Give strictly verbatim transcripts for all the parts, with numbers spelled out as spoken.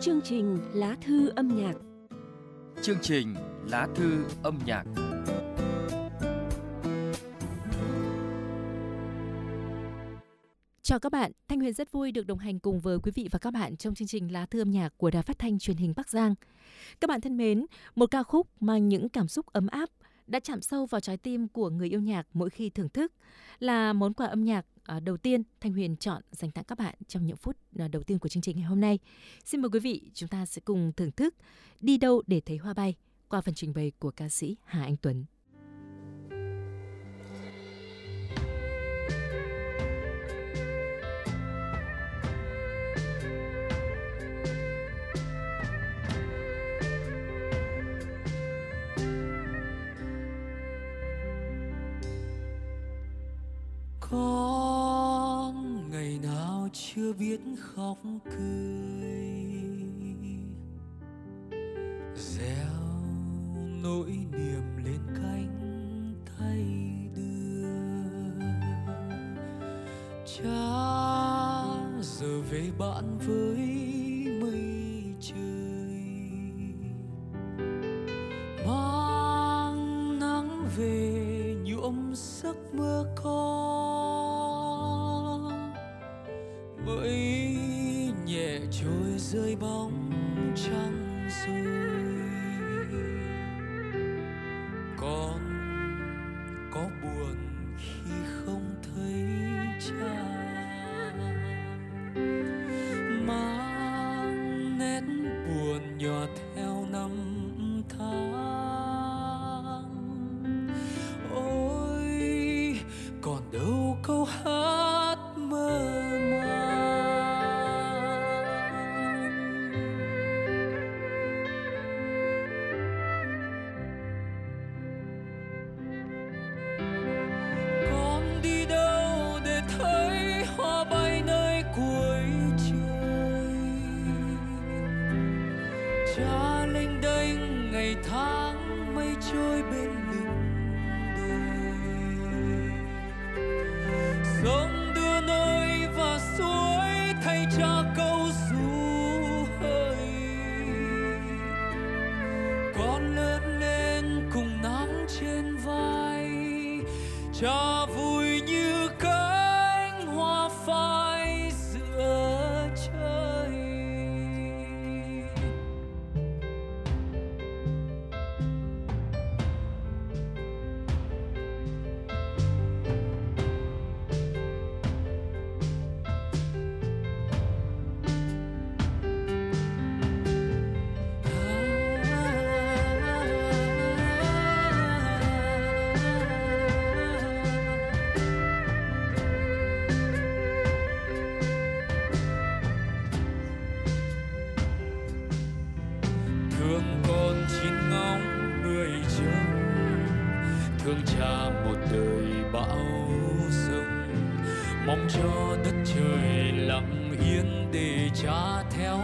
Chương trình Lá thư âm nhạc. Chương trình Lá thư âm nhạc. Chào các bạn, Thanh Huyền rất vui được đồng hành cùng với quý vị và các bạn trong chương trình Lá thư âm nhạc của Đài Phát thanh Truyền hình Bắc Giang. Các bạn thân mến, một ca khúc mang những cảm xúc ấm áp đã chạm sâu vào trái tim của người yêu nhạc mỗi khi thưởng thức là món quà âm nhạc đầu tiên Thanh Huyền chọn dành tặng các bạn trong những phút đầu tiên của chương trình ngày hôm nay. Xin mời quý vị, chúng ta sẽ cùng thưởng thức Đi đâu để thấy hoa bay qua phần trình bày của ca sĩ Hà Anh Tuấn. Có ngày nào chưa biết khóc cười, gieo nỗi niềm lên cánh tay đưa. Cha giờ về bạn với mây trời, mang nắng về nhuộm giấc mơ con. Mây nhẹ trôi rơi bóng trăng rồi, con có buồn khi không thấy cha, mang nét buồn nhòa theo năm tháng. Ôi còn đâu câu hát mơ tháng mây trôi bên lưng đồi. Sông đưa nơi và suối thay cha câu ru hơi. Con lớn lên cùng nắng trên vai, cha vui như cánh hoa phai giữa trời. Thương cha một đời bão giông, mong cho đất trời lặng yên để cha theo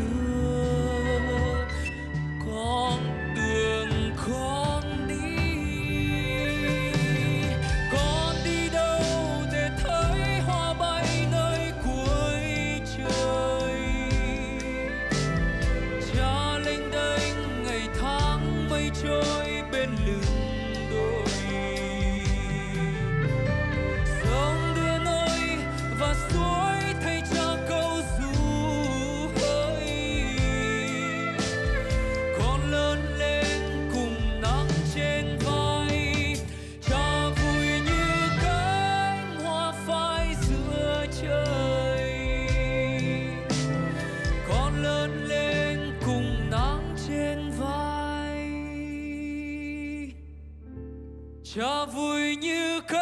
bước con đường con đi. Con đi đâu để thấy hoa bay nơi cuối trời, cha lênh đênh ngày tháng mây trôi bên lưng. Cha vui như cánh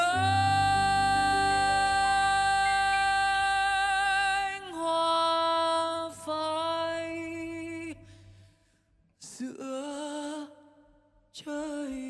hoa phai giữa trời.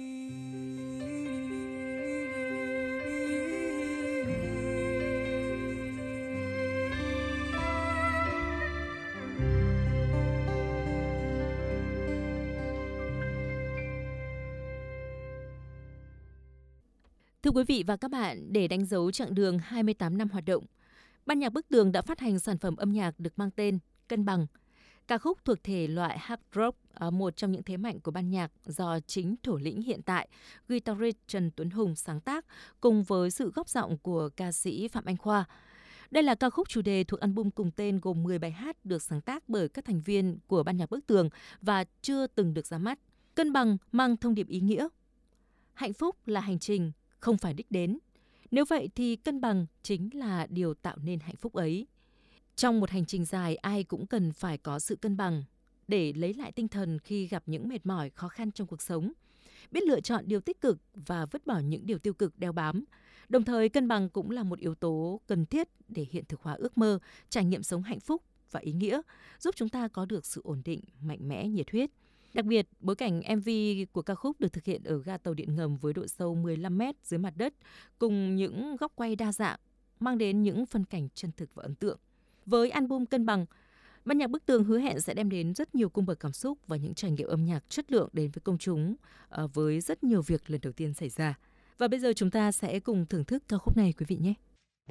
Thưa quý vị và các bạn, để đánh dấu chặng đường hai mươi tám năm hoạt động, Ban nhạc Bức Tường đã phát hành sản phẩm âm nhạc được mang tên Cân bằng. Ca khúc thuộc thể loại hard rock, một trong những thế mạnh của ban nhạc do chính thủ lĩnh hiện tại, guitarist Trần Tuấn Hùng sáng tác cùng với sự góp giọng của ca sĩ Phạm Anh Khoa. Đây là ca khúc chủ đề thuộc album cùng tên gồm mười bài hát được sáng tác bởi các thành viên của ban nhạc Bức Tường và chưa từng được ra mắt. Cân bằng mang thông điệp ý nghĩa. Hạnh phúc là hành trình, không phải đích đến. Nếu vậy thì cân bằng chính là điều tạo nên hạnh phúc ấy. Trong một hành trình dài, ai cũng cần phải có sự cân bằng để lấy lại tinh thần khi gặp những mệt mỏi, khó khăn trong cuộc sống. Biết lựa chọn điều tích cực và vứt bỏ những điều tiêu cực đeo bám. Đồng thời, cân bằng cũng là một yếu tố cần thiết để hiện thực hóa ước mơ, trải nghiệm sống hạnh phúc và ý nghĩa, giúp chúng ta có được sự ổn định, mạnh mẽ, nhiệt huyết. Đặc biệt, bối cảnh em vê của ca khúc được thực hiện ở ga tàu điện ngầm với độ sâu mười lăm mét dưới mặt đất, cùng những góc quay đa dạng, mang đến những phân cảnh chân thực và ấn tượng. Với album Cân bằng, ban nhạc Bức Tường hứa hẹn sẽ đem đến rất nhiều cung bậc cảm xúc và những trải nghiệm âm nhạc chất lượng đến với công chúng với rất nhiều việc lần đầu tiên xảy ra. Và bây giờ chúng ta sẽ cùng thưởng thức ca khúc này quý vị nhé.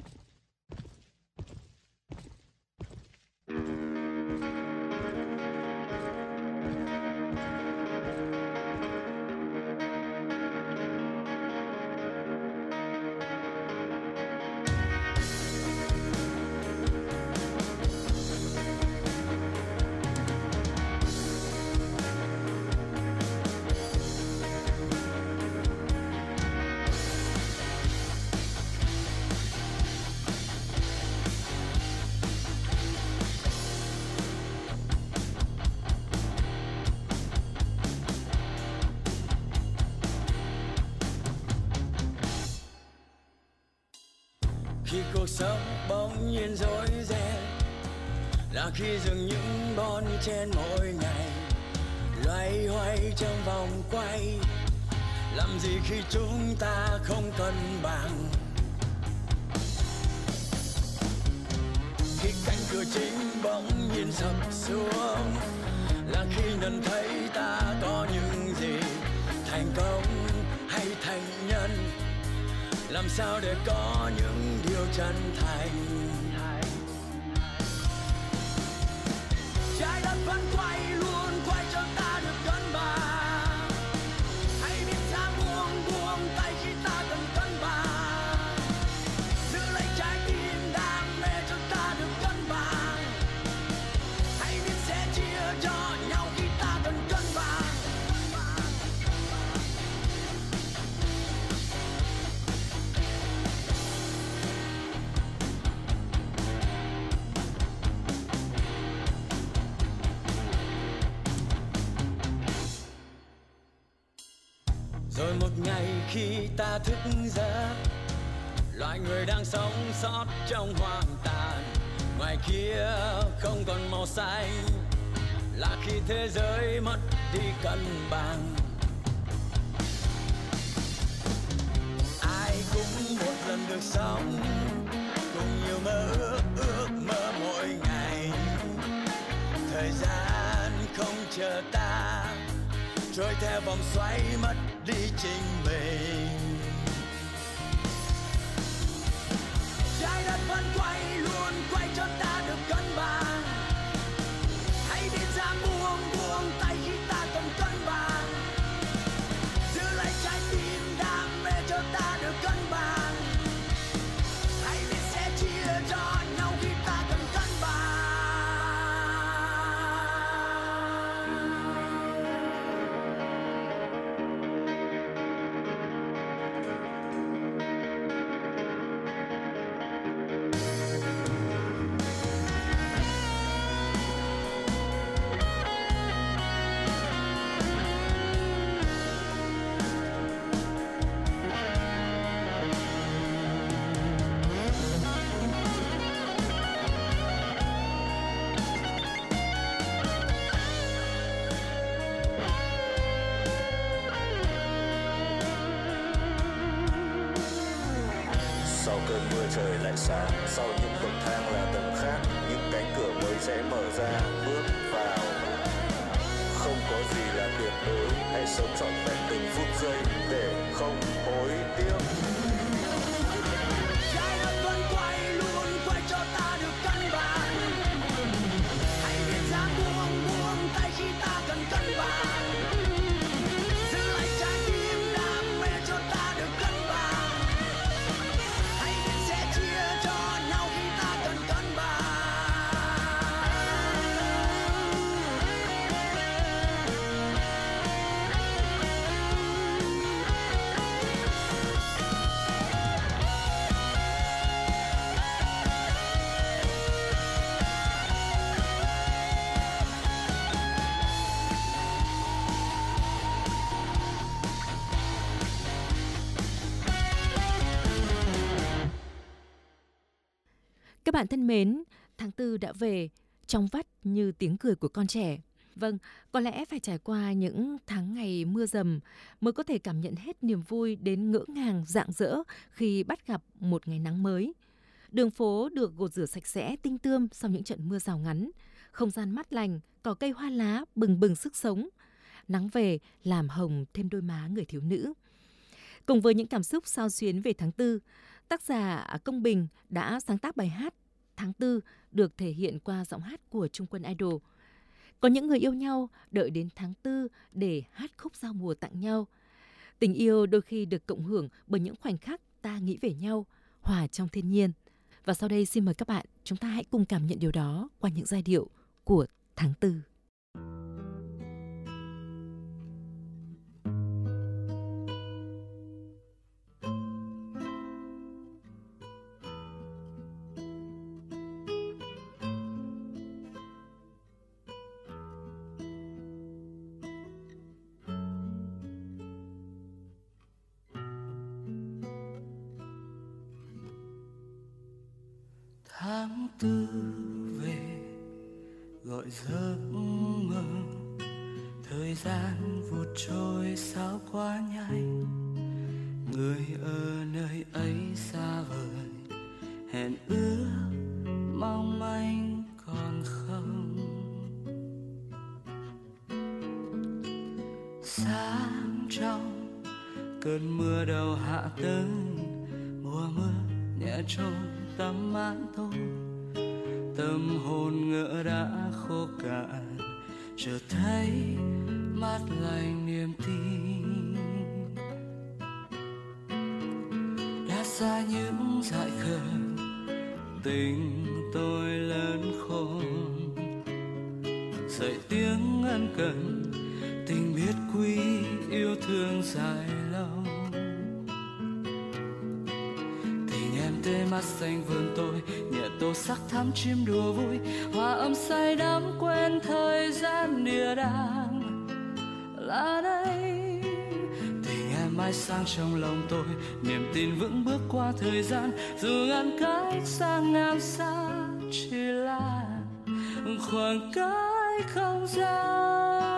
Khi cuộc sống bỗng nhiên rối ren, là khi dừng những bon chen mỗi ngày loay hoay trong vòng quay. Làm gì khi chúng ta không cân bằng? Khi cánh cửa chính bỗng nhiên sập xuống, là khi nhận thấy ta có những gì, thành công hay thành nhân. Làm sao để có những điều chân thành? Trái đất vẫn quay, luôn quay cho ta được cân bằng. Hãy biết ra buông buông tay khi ta cần cân bằng. Giữ lấy trái tim đam mê cho ta được cân bằng. Hãy biết sẻ chia cho nhau khi ta cần cân bằng. Rồi một ngày khi ta thức giấc, loài người đang sống sót trong hoang tàn. Ngoài kia không còn màu xanh, là khi thế giới mất đi cân bằng. Ai cũng một lần được sống, cùng nhiều mơ ước, ước mơ mỗi ngày. Thời gian không chờ ta, trôi theo vòng xoáy mất đi chính mình. Trái đất vẫn quay, luôn quay cho ta được cân bằng. Hãy biết ra buông buông tay khi ta cần cân bằng. Giữ lấy trái tim đam mê cho ta được cân bằng. Hãy biết sẻ chia cho nhau khi ta cần cân bằng. Sau cơn mưa trời lại sáng, sau những bậc thang là tầng khác, những cánh cửa mới sẽ mở ra, bước vào. Không có gì là tuyệt đối, hãy sống trọn vẹn từng phút giây để không hối tiếc. Trái đất vẫn quay, luôn quay cho ta được cân bằng. Hãy biết ra buông Các bạn thân mến, tháng tư đã về, trong vắt như tiếng cười của con trẻ. Vâng, có lẽ phải trải qua những tháng ngày mưa dầm mới có thể cảm nhận hết niềm vui đến ngỡ ngàng rạng rỡ khi bắt gặp một ngày nắng mới. Đường phố được gột rửa sạch sẽ, tinh tươm sau những trận mưa rào ngắn. Không gian mát lành, cỏ cây hoa lá bừng bừng sức sống. Nắng về làm hồng thêm đôi má người thiếu nữ. Cùng với những cảm xúc xao xuyến về tháng tư, tác giả Công Bình đã sáng tác bài hát Tháng tư được thể hiện qua giọng hát của Trung Quân Idol. Có những người yêu nhau đợi đến tháng tư để hát khúc giao mùa tặng nhau. Tình yêu đôi khi được cộng hưởng bởi những khoảnh khắc ta nghĩ về nhau, hòa trong thiên nhiên. Và sau đây xin mời các bạn, chúng ta hãy cùng cảm nhận điều đó qua những giai điệu của tháng tư. Tháng tư về gọi giấc mơ, thời gian vụt trôi sao quá nhanh. Người ở nơi ấy xa vời, hẹn ước mong manh còn không. Sáng trong cơn mưa đầu hạ tới, mùa mưa nhẹ trôi tắm mát tôi, tâm hồn ngỡ đã khô cạn, chợt thấy mát lành niềm tin. Đã xa những dại khờ, tình tôi lớn khôn, dạy tiếng ân cần, tình biết quý yêu thương dài lâu. Tê mắt xanh vườn tôi, nhẹ tô sắc thắm chim đùa vui, hòa âm say đắm quên thời gian địa đàng. Là đây tình em mãi sang trong lòng tôi, niềm tin vững bước qua thời gian, dù ngàn cách xa ngàn xa, chỉ là khoảng cách không gian.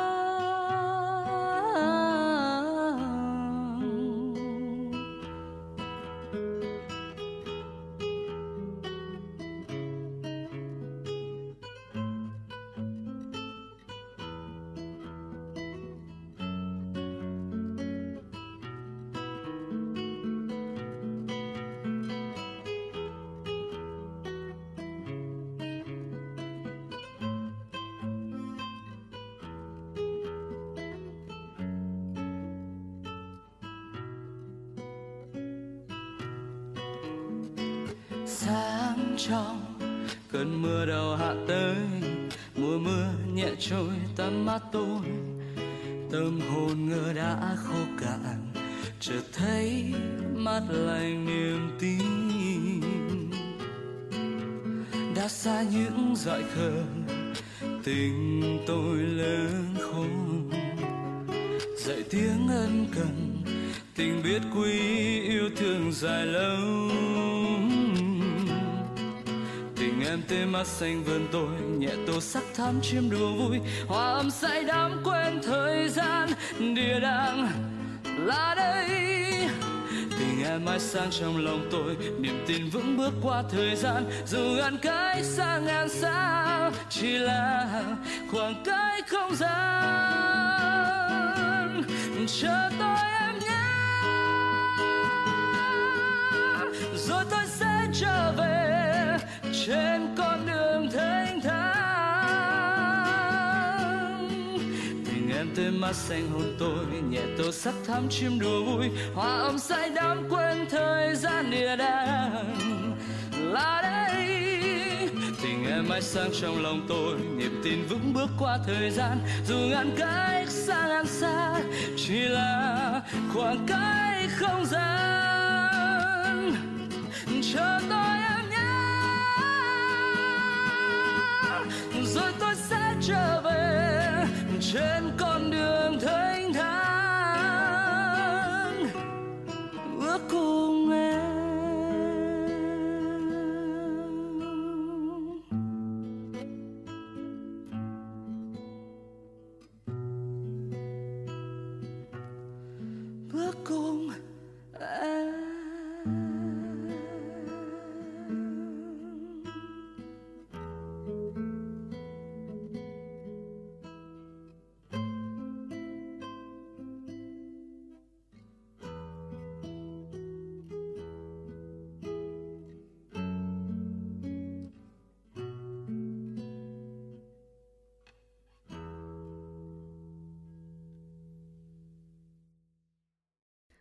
Sáng trong cơn mưa đầu hạ tới, mùa mưa nhẹ trôi tắm mát tôi, tâm hồn ngỡ đã khô cạn, chợt thấy mát lành niềm tin. Đã xa những dại khờ, tình tôi lớn khôn, dạy tiếng ân cần, tình biết quý yêu thương dài lâu. Em tê mắt xanh vườn tôi, nhẹ tô sắc thắm chim đùa vui, hòa âm say đắm quên thời gian địa đàng. Là đây tình em mãi sang trong lòng tôi, niềm tin vững bước qua thời gian, dù ngàn cái xa ngàn xa, chỉ là khoảng cách không gian. Chờ tôi em nhé, rồi tôi sẽ trở về trên con đường thênh thang. Tình em tê mắt xanh hồn tôi, nhẹ tô sắc thắm chim đùa vui, hòa âm say đắm quên thời gian địa đàng. Là đây tình em mãi sang trong lòng tôi, niềm tin vững bước qua thời gian, dù ngàn cách xa ngàn xa, chỉ là khoảng cách không gian. Chờ tôi em nhé, rồi tôi sẽ trở về trên con đường thênh thang, ước cùng em.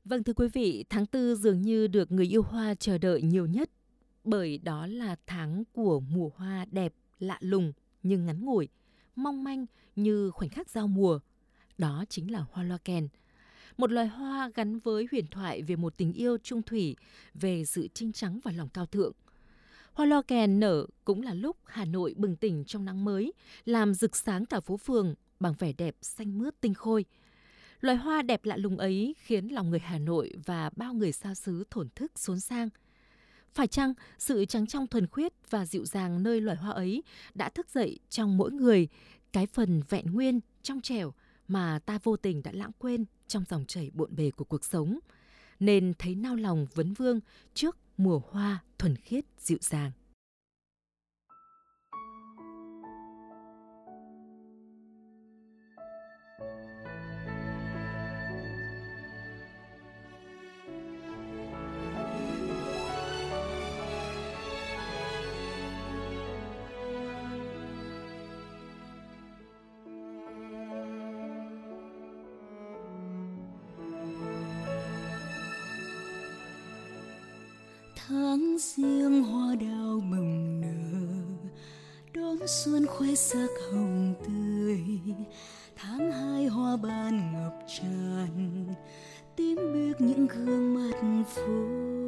Vâng thưa quý vị, tháng tư dường như được người yêu hoa chờ đợi nhiều nhất, bởi đó là tháng của mùa hoa đẹp, lạ lùng nhưng ngắn ngủi, mong manh như khoảnh khắc giao mùa. Đó chính là hoa loa kèn. Một loài hoa gắn với huyền thoại về một tình yêu chung thủy, về sự trinh trắng và lòng cao thượng. Hoa loa kèn nở cũng là lúc Hà Nội bừng tỉnh trong nắng mới, làm rực sáng cả phố phường bằng vẻ đẹp xanh mướt tinh khôi. Loài hoa đẹp lạ lùng ấy khiến lòng người Hà Nội và bao người xa xứ thổn thức xốn sang. Phải chăng sự trắng trong thuần khiết và dịu dàng nơi loài hoa ấy đã thức dậy trong mỗi người cái phần vẹn nguyên, trong trẻo mà ta vô tình đã lãng quên trong dòng chảy bộn bề của cuộc sống, nên thấy nao lòng vấn vương trước mùa hoa thuần khiết dịu dàng. Tháng riêng hoa đào bừng nở, đón xuân khoe sắc hồng tươi. Tháng hai hoa ban ngập tràn, tím biếc những gương mặt phố.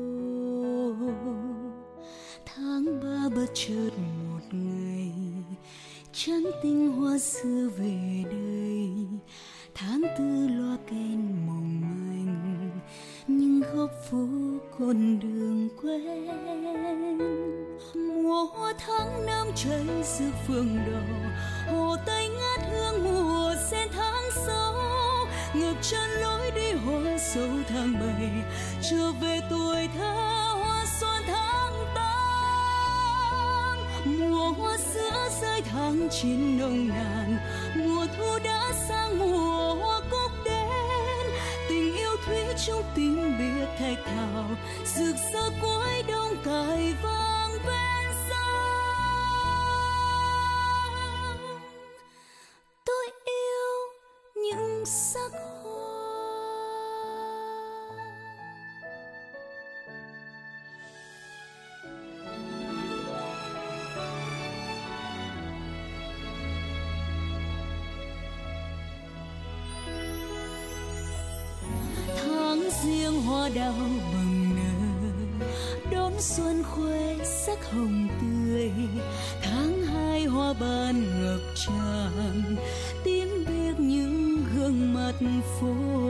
Tháng ba bất chợt một ngày, trắng tinh hoa xưa về đây. Tháng tư loa kèn mỏng manh, nhưng góc phố con đường quen. Mùa hoa tháng năm cháy rực phượng đỏ, hồ Tây ngát hương mùa sen tháng sáu. Ngập tràn lối đi hoa sâu tháng bảy, trở về tuổi thơ hoa xuân tháng tám. Mùa hoa sữa rơi tháng chín nồng nàn, mùa thu đã sang mùa hoa cúc đến. Tình yêu thủy chung tim biệt thạch thảo, rực rỡ cuối đông cài vang ven sông. Tôi yêu những sắc hoa. Riêng hoa đào bừng nở, đón xuân khoe sắc hồng tươi. Tháng hai hoa ban ngập tràn, tím biếc những gương mặt phố.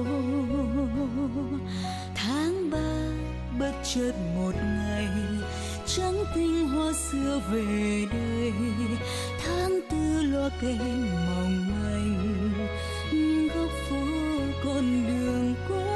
Tháng ba bất chợt một ngày, trắng tinh hoa xưa về đây. Tháng tư loa kèn mỏng manh, nhưng góc phố con đường quen.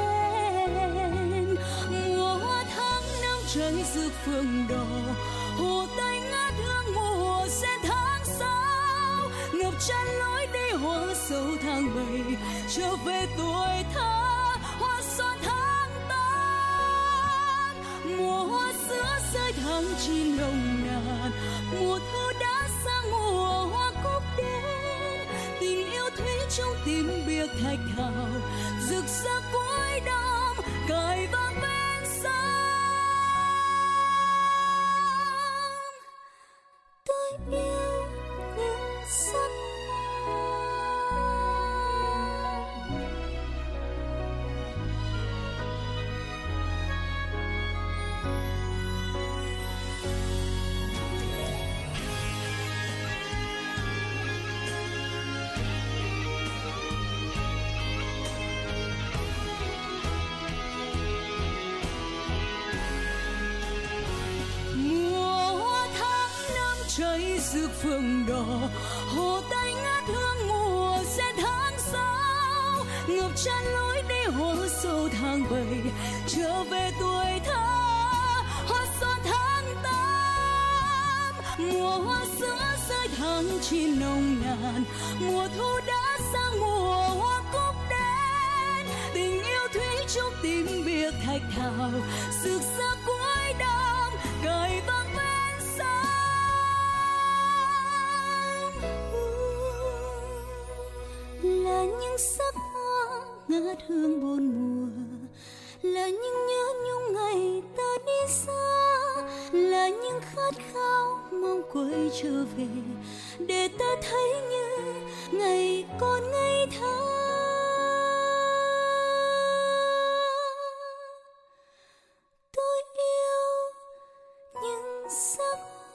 Cháy rực phượng đỏ, hồ Tây ngát hương mùa sen tháng sáu. Ngập tràn lối đi hoa sâu tháng bảy, trở về tuổi thơ hoa xuân tháng tám. Mùa hoa sữa rơi tháng chín nồng nàn, mùa thu đã sang mùa hoa cúc đến. Tình yêu thủy chung tim biếc thạch thảo, rực rỡ cuối đông cài vang ven sông. Yêu những sắc cháy rực phượng đỏ, hồ Tây ngát hương mùa sen tháng sáu. Ngập tràn lối đi hoa sâu tháng bảy, trở về tuổi thơ hoa xuân tháng tám. Mùa hoa sữa rơi tháng chín nồng nàn, mùa thu đã sang mùa hoa cúc đến. Tình yêu thủy chung tim biếc thạch thảo, rực rỡ cuối đông cài vang ven sông. Là những sắc hoa ngát hương bốn mùa, là những nhớ nhung ngày ta đi xa, là những khát khao mong quay trở về để ta thấy như ngày còn ngây thơ. Tôi yêu những giấc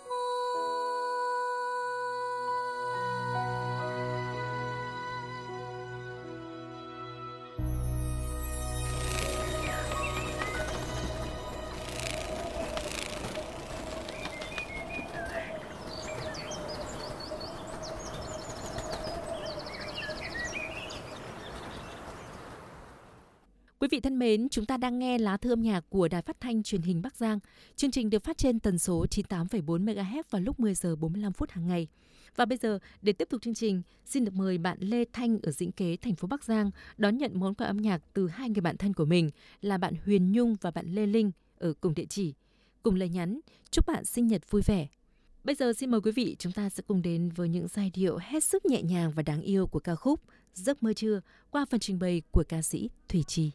Quý vị thân mến, chúng ta đang nghe lá thư âm nhạc của Đài Phát thanh Truyền hình Bắc Giang. Chương trình được phát trên tần số chín mươi tám phẩy bốn mê ga héc vào lúc mười giờ bốn mươi lăm phút hàng ngày. Và bây giờ, để tiếp tục chương trình, xin được mời bạn Lê Thanh ở Dĩnh Kế, thành phố Bắc Giang đón nhận món quà âm nhạc từ hai người bạn thân của mình là bạn Huyền Nhung và bạn Lê Linh ở cùng địa chỉ, cùng lời nhắn chúc bạn sinh nhật vui vẻ. Bây giờ xin mời quý vị, chúng ta sẽ cùng đến với những giai điệu hết sức nhẹ nhàng và đáng yêu của ca khúc Giấc mơ trưa qua phần trình bày của ca sĩ Thủy Trì.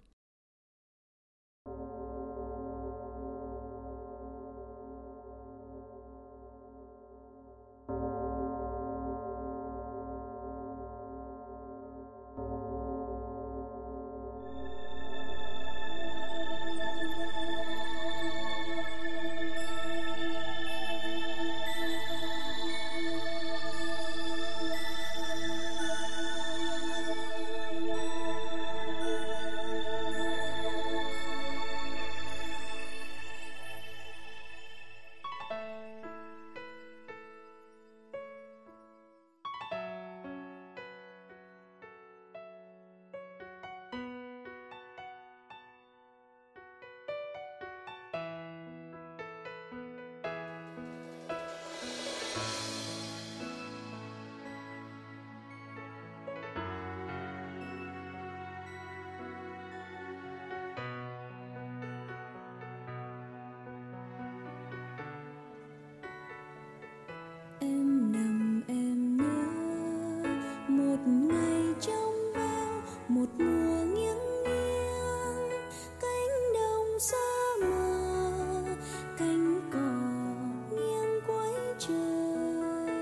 Em nằm em nhớ một ngày trong veo, một mùa nghiêng nghiêng, cánh đồng xa mờ, cánh cỏ nghiêng quay trời.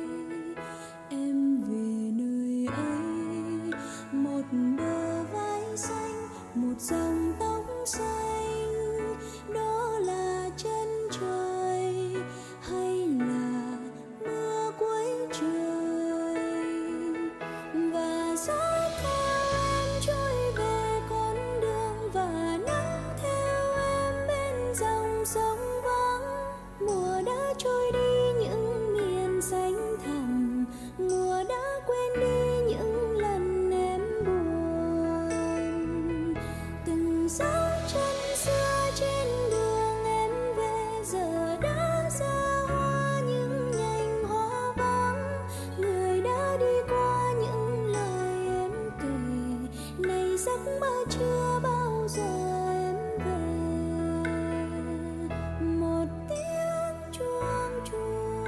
Em về nơi ấy, một bờ vai xanh, một dòng tóc xanh, đó là chân trời hay là mưa cuối trời. Và gió theo em trôi về con đường, và nắng theo em bên dòng sông vắng. Mùa đã trôi đi những miền xanh thẳm, mùa đã quên đi những lần em buồn. Từng dấu chân xưa trên đường em về giờ đã ra hoa những nhành hoa vắng. Người đã đi qua những lời em kể, này giấc mơ chưa bao giờ em về. Một tiếng chuông chuông.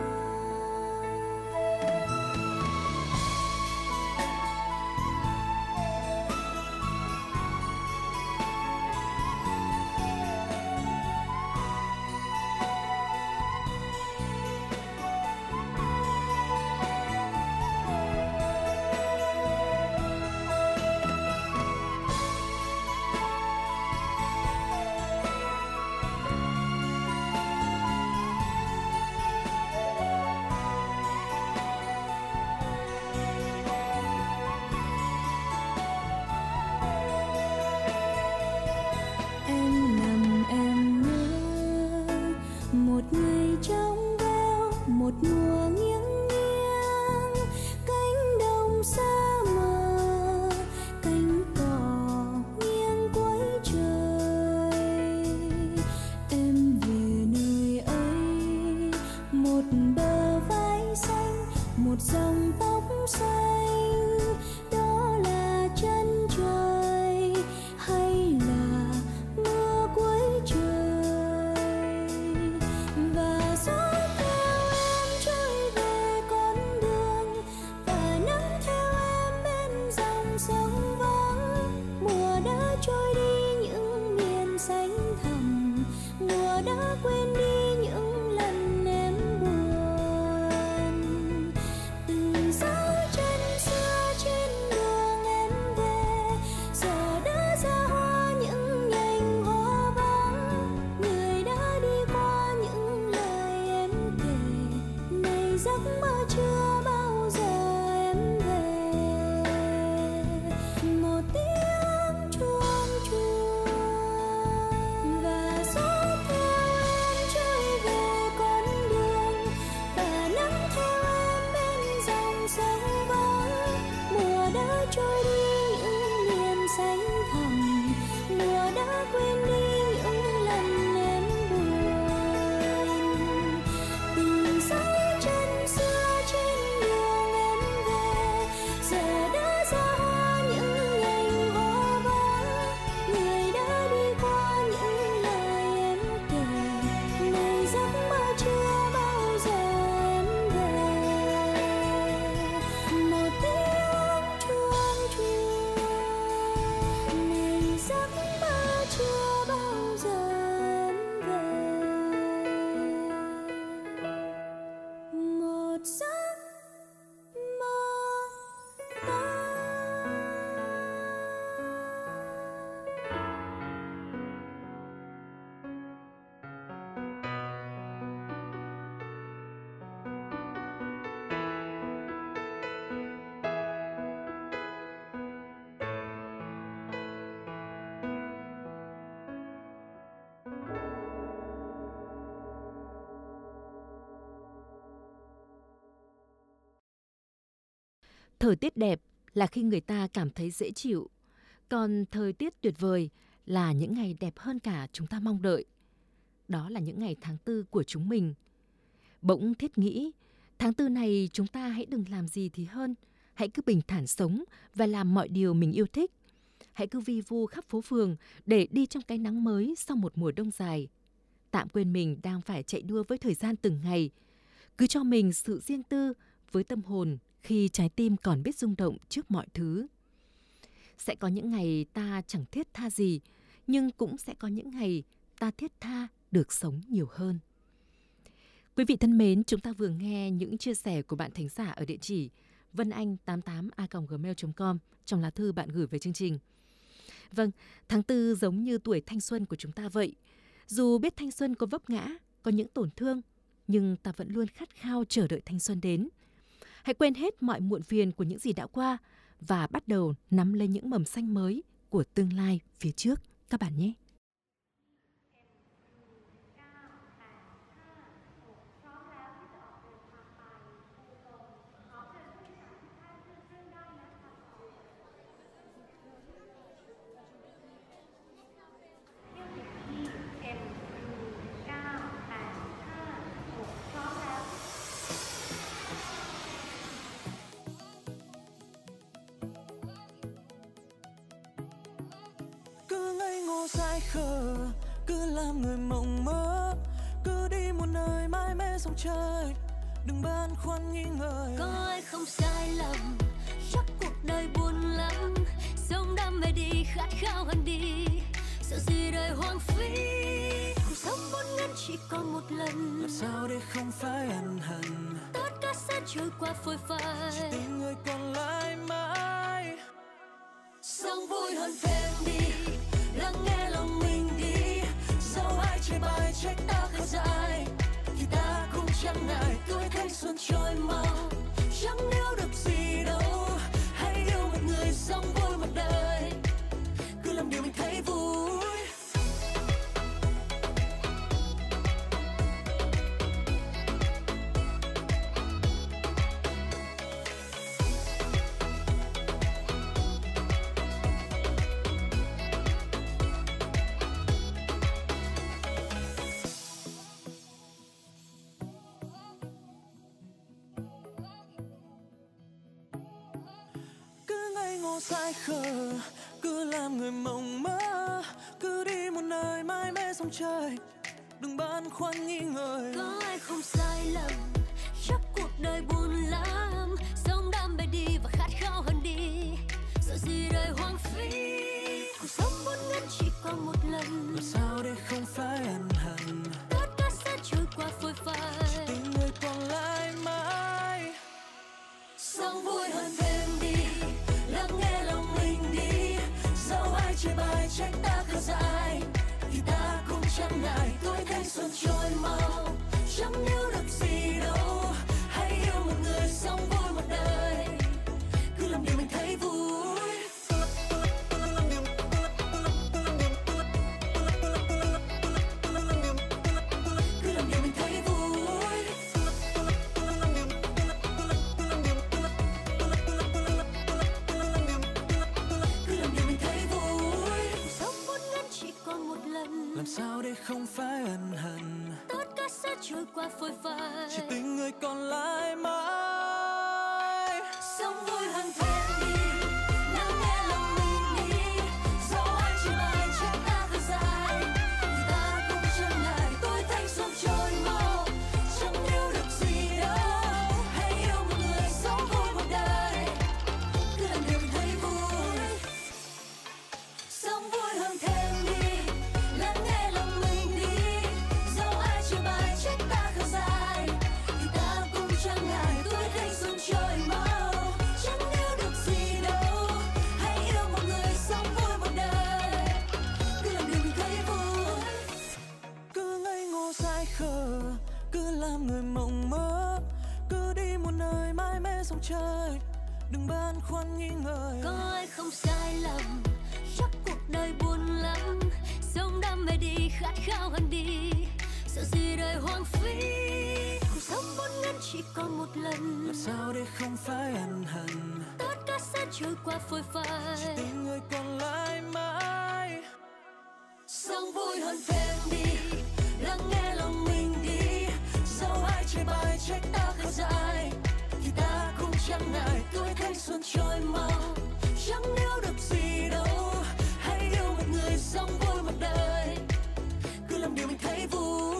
Em nằm em nhớ một ngày trong veo, một mùa nghiêng nghiêng, cánh đồng xa mờ, cánh cỏ nghiêng quay trời. Em về nơi ấy, một bờ vai xanh, một dòng tóc xanh, đó là chân trời hay là mưa cuối trời. Và gió theo em trôi về con đường, và nắng theo em bên dòng sông vắng. Mùa đã trôi đi những miền này giấc mơ chưa bao giờ em về. Một tiếng chuông chùa và gió theo em trôi về con đường, và nắng theo em bên dòng sông vắng. Mùa đã trôi đi những niềm xanh thẳm, mùa đã quên đi những lần em buồn. Từng dấu chân xưa trên đường em về, giờ đã ra hoa những nhành hoa vàng. Người đã đi qua những lời em kể, này giấc mơ chưa bao giờ em về. Một tiếng chuông chùa, này giấc mơ chưa bao giờ em về. Một giấc mơ ta. Thời tiết đẹp là khi người ta cảm thấy dễ chịu, còn thời tiết tuyệt vời là những ngày đẹp hơn cả chúng ta mong đợi. Đó là những ngày tháng tư của chúng mình. Bỗng thiết nghĩ, tháng tư này chúng ta hãy đừng làm gì thì hơn. Hãy cứ bình thản sống và làm mọi điều mình yêu thích. Hãy cứ vi vu khắp phố phường để đi trong cái nắng mới sau một mùa đông dài. Tạm quên mình đang phải chạy đua với thời gian từng ngày. Cứ cho mình sự riêng tư với tâm hồn khi trái tim còn biết rung động trước mọi thứ. Sẽ có những ngày ta chẳng thiết tha gì, nhưng cũng sẽ có những ngày ta thiết tha được sống nhiều hơn. Quý vị thân mến, chúng ta vừa nghe những chia sẻ của bạn thính giả ở địa chỉ vân anh tám tám a còng gmail chấm com trong lá thư bạn gửi về chương trình. Vâng, tháng tư giống như tuổi thanh xuân của chúng ta vậy. Dù biết thanh xuân có vấp ngã, có những tổn thương, nhưng ta vẫn luôn khát khao chờ đợi thanh xuân đến. Hãy quên hết mọi muộn phiền của những gì đã qua và bắt đầu nắm lấy những mầm xanh mới của tương lai phía trước các bạn nhé. Dại khờ, cứ làm người mộng mơ, cứ đi một nơi mãi mê sông trời, đừng băn khoăn nghi ngờ. Có ai không sai lầm, chắc cuộc đời buồn lắm, sống đam mê đi, khát khao hơn đi, sợ gì đời hoang phí. Cuộc sống vốn ngắn chỉ còn một lần, làm sao để không phải ân hận, tất cả sẽ trôi qua phôi phai, chỉ tình người còn lại mãi. Sống vui hơn thêm đi, lắng nghe lòng mình đi, dẫu ai chê bai trách ta khá dại, thì ta cũng chẳng ngại tuổi thanh xuân trôi mau, chẳng níu được gì đâu. Hãy yêu một người sống vui một đời, cứ làm điều mình thấy vui. Dại khờ, cứ làm người mộng mơ, cứ đi một nơi mãi mê sông trời, đừng băn khoăn nghi ngờ. Có ai không sai lầm, chắc cuộc đời buồn lắm, sống đam mê đi và khát khao hơn đi, sợ gì đời hoang phí. Cuộc sống vốn ngắn chỉ còn một lần, làm sao để không phải ân hận, tất cả sẽ trôi qua phôi phai, chỉ tình người còn lại mãi. Sống vui hơn thêm đi, lắng nghe lòng mình đi, dẫu ai chê bai trách ta khá dại, thì ta cũng chẳng ngại tuổi thanh xuân trôi mau, chẳng nhớ không phải ân hận, tất cả sẽ trôi qua phôi phai, chỉ tình người còn lại mãi. sống vui hơn thêm đi, lắng nghe lòng mình đi, dẫu ai chỉ bài trách ta khờ dại, thì ta cũng chẳng ngại tuổi thanh xuân trôi mau, chẳng yêu được gì đâu. Hãy yêu một người sống vui một đời, cứ làm điều mình thấy vui, sống vui hơn thêm đi, lắng nghe lòng mình đi, dẫu ai chỉ bài trách ta khờ dại, thì ta cũng chẳng ngại tuổi thanh xuân trôi mau, chẳng yêu được gì đâu. Hãy yêu một người sống vui một đời, cứ làm điều mình thấy vui. Cứ ngây ngô dại khờ, cứ làm người mộng mơ, cứ đi một nơi mãi mê sóng trời, đừng băn khoăn nghi ngờ. Có ai không sai lầm, chắc cuộc đời buồn lắm, sống đam mê đi, khát khao hơn đi, sợ gì đời hoang phí. Cuộc sống vốn ngắn chỉ còn một lần, Làm sao để không phải ân hận, tất cả sẽ trôi qua phôi phai, tình người còn lại mãi. sống vui hơn thêm đi, lắng nghe lòng mình đi, dẫu ai chê bai trách ta khờ dại, thì ta cũng chẳng ngại tuổi thanh xuân trôi mau, chẳng yêu được gì đâu. Hãy yêu một người sống vui một đời, cứ làm điều mình thấy vui.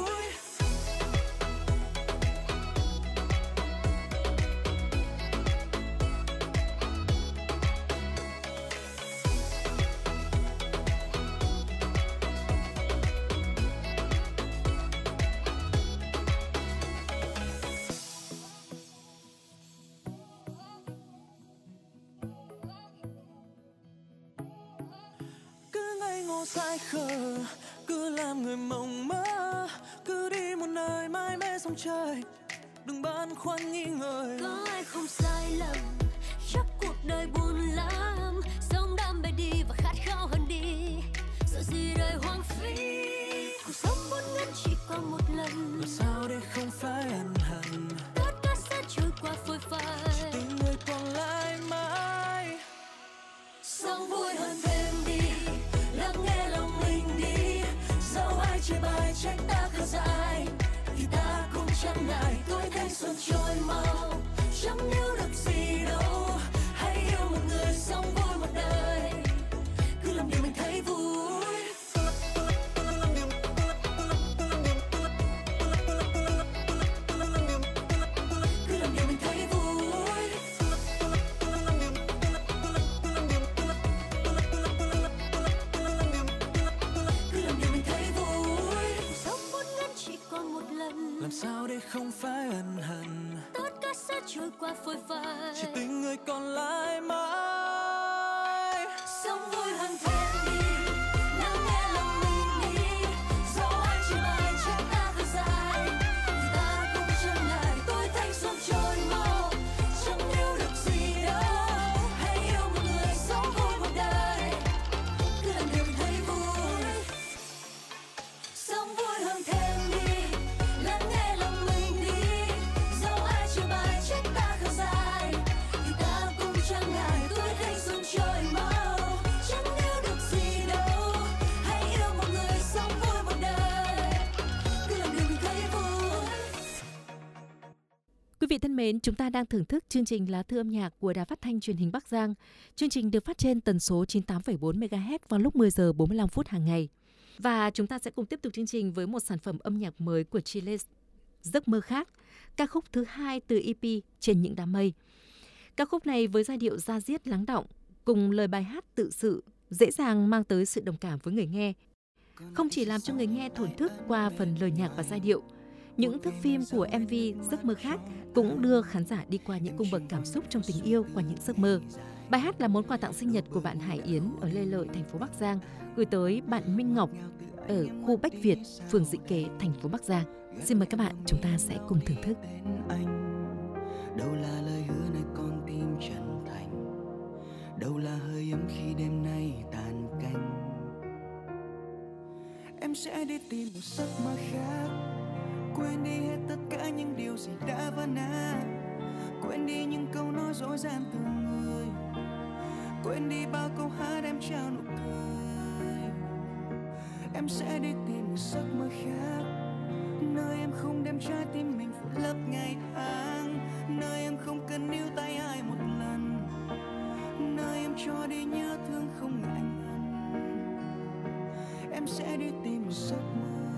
Cứ ngây ngô dại khờ, cứ làm người mộng mơ, cứ đi một nơi mãi mê sóng trời, đừng băn khoăn nghi ngờ. Có ai không sai lầm, chắc cuộc đời buồn lắm, sống đam mê đi và khát khao hơn đi, sợ gì đời hoang phí. Cuộc sống vốn ngắn chỉ còn một lần, Làm sao để không phải ân hận, tất cả sẽ trôi qua phôi phai, tình người còn lại mãi. sống vui hơn thêm đi, lắng nghe lòng mình đi, dẫu ai chê bai trách ta khờ dại, thì ta cũng chẳng ngại tuổi thanh xuân trôi mau, chẳng yêu được gì đâu. Hãy yêu một người sống vui một đời, cứ làm điều mình thấy vui, cứ làm điều mình thấy vui, cứ làm điều mình thấy vui. Cuộc sống vốn ngắn chỉ còn một lần, Làm sao để không phải ân hận, tất cả sẽ trôi qua phôi phai, chỉ tình người còn lại mãi. sống vui hơn thêm đi, lắng nghe lòng mình đi, dẫu ai chỉ bài trách ta khờ dại, thì ta cũng chẳng ngại tuổi thanh xuân trôi mau, chẳng yêu được gì đâu. Hãy yêu một người sống vui một đời, cứ làm điều mình thấy vui, sống vui hơn thêm đi, lắng nghe lòng mình đi, dẫu ai chỉ bài trách ta khờ dại, thì ta cũng chẳng ngại tuổi thanh xuân trôi mau, chẳng yêu được gì đâu. Hãy yêu một người sống vui một đời, cứ làm điều mình thấy vui. Quý vị thân mến, chúng ta đang thưởng thức chương trình Lá thư âm nhạc của Đài Phát thanh Truyền hình Bắc Giang. Chương trình được phát trên tần số chín mươi tám phẩy bốn mê ga héc vào lúc mười giờ bốn mươi lăm phút hàng ngày. Và chúng ta sẽ cùng tiếp tục chương trình với một sản phẩm âm nhạc mới của Chile, Giấc mơ khác, ca khúc thứ hai từ e pê Trên những đám mây. Ca khúc này với giai điệu da diết lắng đọng cùng lời bài hát tự sự dễ dàng mang tới sự đồng cảm với người nghe. Không chỉ làm cho người nghe thổn thức qua phần lời nhạc và giai điệu, những thước phim của em vê Giấc mơ khác cũng đưa khán giả đi qua những cung bậc cảm xúc trong tình yêu qua những giấc mơ. Bài hát là món quà tặng sinh nhật của bạn Hải Yến ở Lê Lợi, thành phố Bắc Giang, gửi tới bạn Minh Ngọc ở khu Bách Việt, phường Dĩnh Kế, thành phố Bắc Giang. Xin mời các bạn, chúng ta sẽ cùng thưởng thức. Đâu là lời hứa này con tim chân thành, đâu là hơi ấm khi đêm nay tàn canh. Em sẽ đi tìm một giấc mơ khác, quên đi hết tất cả những điều gì đã vỡ nát, quên đi những câu nói dối gian từ người, quên đi bao câu hát em trao nụ cười. Em sẽ đi tìm một giấc mơ khác, nơi em không đem trái tim mình phủ lấp ngày tháng, nơi em không cần níu tay ai một lần, nơi em cho đi nhớ thương không ngại ngần. Em sẽ đi tìm một giấc mơ,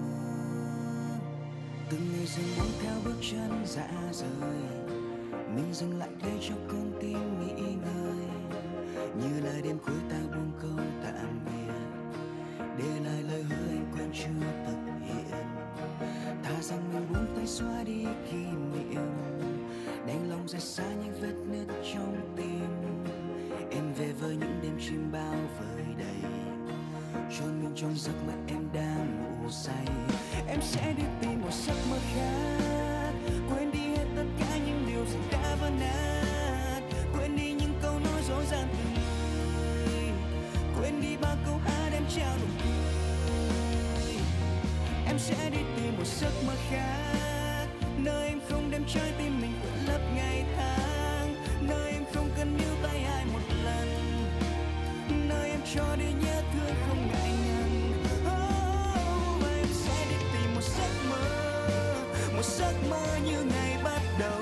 từng ngày dừng buông theo bước chân dạ rời, mình dừng lại đây cho con tim nghỉ ngơi, như lời đêm cuối ta buông câu tạm biệt, để lại lời hứa anh quen chưa thực hiện. Thà rằng mình buông tay xóa đi kỷ niệm, đành lòng rời xa những vết nứt trong tim. Em về với những đêm chim bao vời đầy, chôn mình trong giấc mơ em đang ngủ say. Em sẽ đi tìm một giấc mơ khác, quên đi hết tất cả những điều gì đã vỡ nát, quên đi những câu nói dối gian từng lời, quên đi bao câu hát em trao nụ cười. Em sẽ đi tìm một giấc mơ khác, nơi em không đem trái tim mình phủ lấp ngày tháng, nơi em không cần níu tay ai một lần, nơi em cho đi nhớ thương không ngại ngần. Oh, và em sẽ đi tìm một giấc mơ, một giấc mơ như ngày bắt đầu.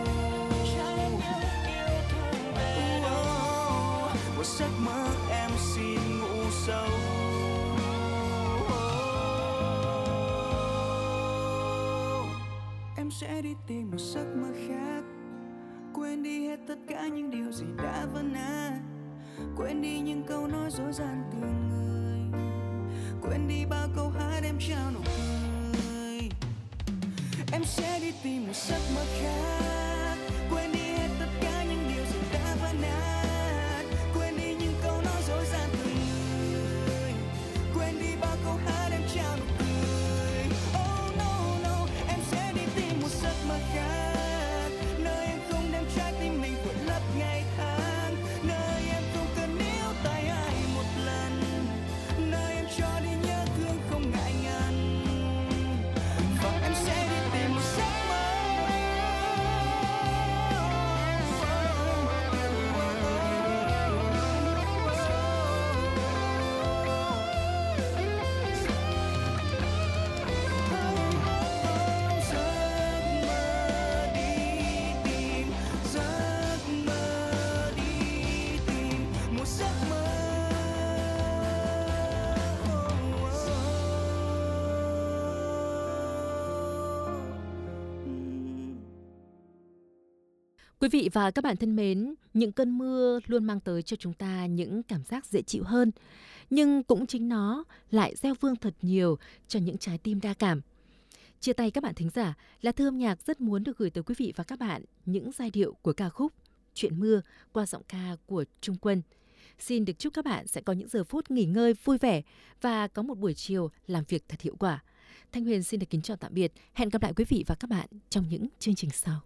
Oh, một giấc mơ em xin ngủ sâu. Em sẽ đi tìm một giấc mơ khác, quên đi hết tất cả những điều gì đã vỡ nát, quên đi những câu nói dối gian từ người, quên đi bao câu hát em trao nụ cười. Em sẽ đi tìm một giấc mơ khác, quên đi hết tất cả những điều gì đã vỡ nát, quên đi những câu nói dối gian từ người, quên đi bao câu hát em trao nụ cười. Oh no no, em sẽ đi tìm một giấc mơ khác, nơi em không đem trái tim mình phủ lấp ngày tháng, nơi em không cần níu tay ai một lần, nơi em cho đi nhớ thương không ngại ngần. Và em sẽ đi tìm một giấc mơ. Quý vị và các bạn thân mến, những cơn mưa luôn mang tới cho chúng ta những cảm giác dễ chịu hơn, nhưng cũng chính nó lại gieo vương thật nhiều cho những trái tim đa cảm. Chia tay các bạn thính giả, Lá Thư âm nhạc rất muốn được gửi tới quý vị và các bạn những giai điệu của ca khúc Chuyện mưa qua giọng ca của Trung Quân. Xin được chúc các bạn sẽ có những giờ phút nghỉ ngơi vui vẻ và có một buổi chiều làm việc thật hiệu quả. Thanh Huyền xin được kính chào tạm biệt. Hẹn gặp lại quý vị và các bạn trong những chương trình sau.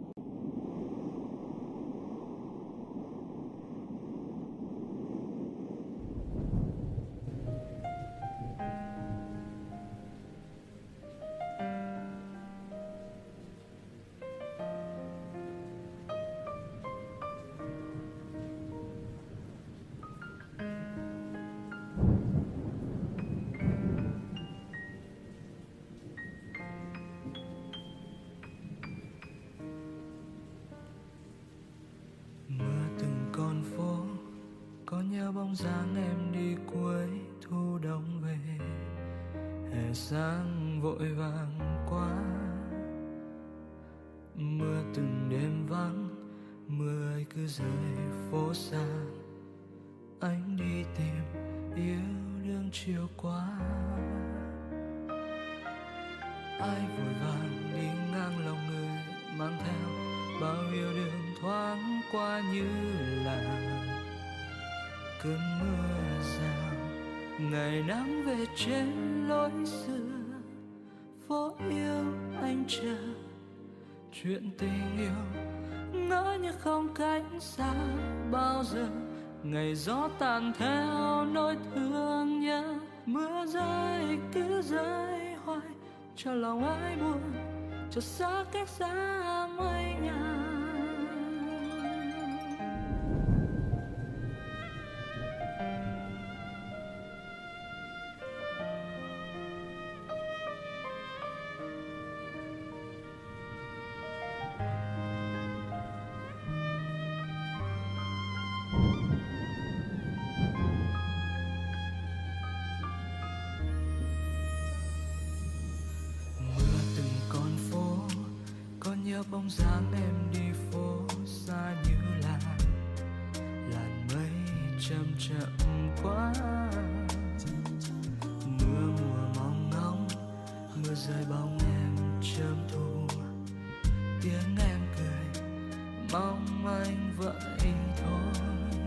Bóng dáng em đi cuối thu đông về, hè sáng vội vàng quá. Mưa từng đêm vắng, mưa ấy cứ rơi phố xa. Anh đi tìm yêu đương chiều qua. Ai vội vàng đi ngang lòng người, mang theo bao yêu đương thoáng qua như là cơn mưa rào. Ngày nắng về trên lối xưa, phố yêu anh chờ chuyện tình yêu, ngỡ như không cách xa bao giờ. Ngày gió tàn theo nỗi thương nhớ, mưa rơi cứ rơi hoài, cho lòng ai buồn, cho xa cách xa mây nhà. theo bóng dáng em đi phố xa như là làn mây chậm chậm qua. Mưa mùa mong ngóng, mưa rơi bóng em châm thu, tiếng em cười mong anh vậy thôi.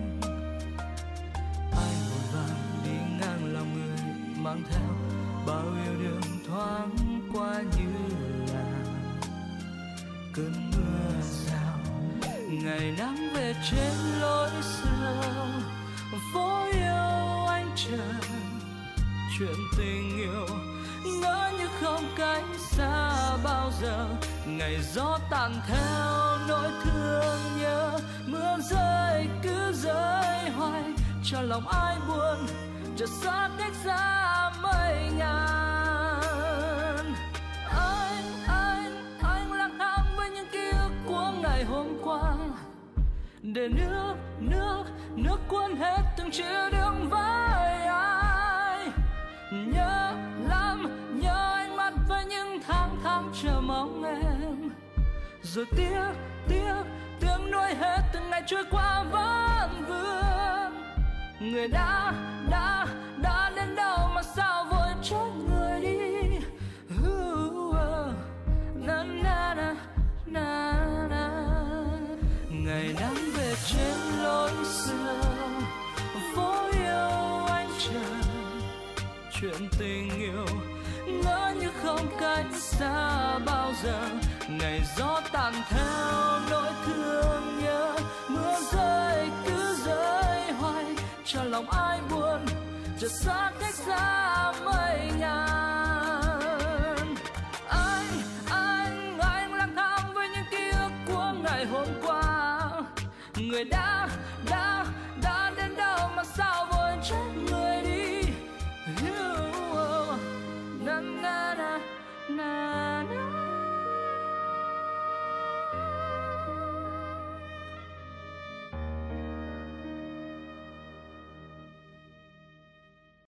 Ai vội vàng đi ngang lòng người, mang theo bao yêu đương thoáng qua như là cơn mưa rào. Ngày nắng về trên lối xưa, phố yêu anh chờ chuyện tình yêu, ngỡ như không cách xa bao giờ. Ngày gió tàn theo nỗi thương nhớ, mưa rơi cứ rơi hoài, cho lòng ai buồn chợt xa cách xa mây ngàn. Anh, anh, anh lang thang với những ký ức của ngày hôm qua, để nước, nước, nước cuốn hết từng chữ đương với ai. Nhớ lắm, nhớ ánh mắt với những tháng tháng chờ mong em, rồi tiếc, tiếc, tiếc nuối hết từng ngày trôi qua vẫn vương. Người đã, đã, đã đến đâu mà sao vội trách người đi. uh, uh, na, na, na, na, na. Ngày nắng về trên lối xưa, phố yêu anh chờ chuyện tình yêu, ngỡ như không cách xa bao giờ. Ngày gió tàn theo nỗi thương nhớ, mưa rơi cứ rơi hoài, cho lòng ai buồn chợt xa cách xa mây ngàn. Anh, anh, anh lang thang với những ký ức của ngày hôm qua, người đã